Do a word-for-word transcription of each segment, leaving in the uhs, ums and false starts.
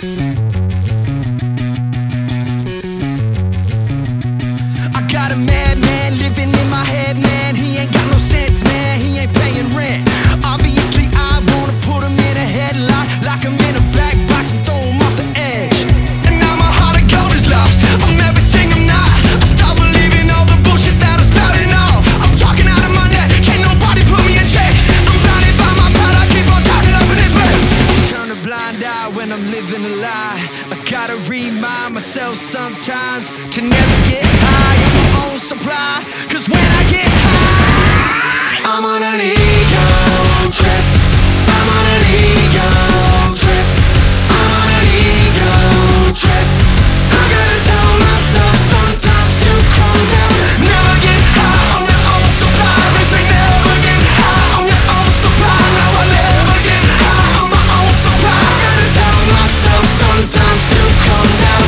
I got a madman living in my head, man. He ain't got no sense, man. He ain't paying rent. Obviously, I wanna put him in a headlock, lock him in a black box and throw him off the edge. And now my heart of gold is lost. I'm everything I'm not. I stopped believing all the bullshit that I'm spouting off. I'm talking out of my neck. Can't nobody put me in check. I'm blinded by my pride. I keep on turning up in this mess. Turn a blind eye when I'm living a lie. I gotta remind myself sometimes to never get high on my own supply. Cause when I get high, I'm on an ego trip. I'm on an ego trip. I'm on an ego trip. I gotta tell myself sometimes to calm down. Never get high on your own supply. They say never get high on your own supply. Now I never get high on my own supply. I gotta tell myself sometimes to calm down.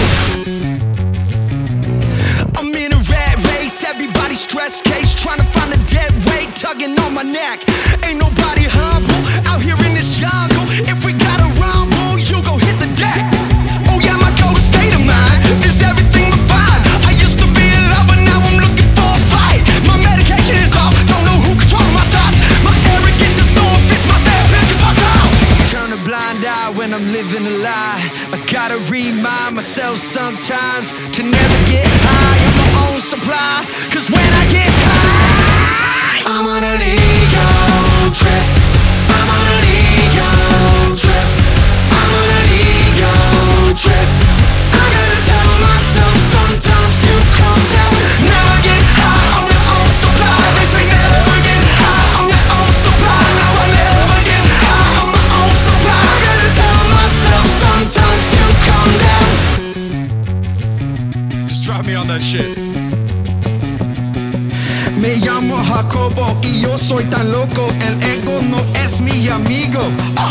I'm in a rat race, everybody stress case, trying to find a dead weight, tugging on my neck. Ain't nobody humble out here in this jungle. If we gotta rumble, you go hit the deck. Oh yeah, my golden state of mind is everything but fine. I used to be a lover, now I'm looking for a fight. My medication is off, don't know who controls my thoughts. My arrogance is no offense, my therapist can fuck off. Turn a blind eye when I'm living a lie. I gotta remind myself sometimes to never get high on my own supply. Cause when I get high, I'm on an ego trip. I'm on an ego trip. I'm on an ego trip. I gotta tell myself sometimes to calm down. Never get high on your own supply. They say never get high on your own supply. Now I never get high on my own supply. I gotta tell myself sometimes to calm down. Just drop me on that shit. Me llamo Jacobo y yo soy tan loco. El ego no es mi amigo. Ah.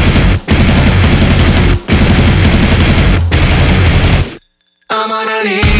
I'm on an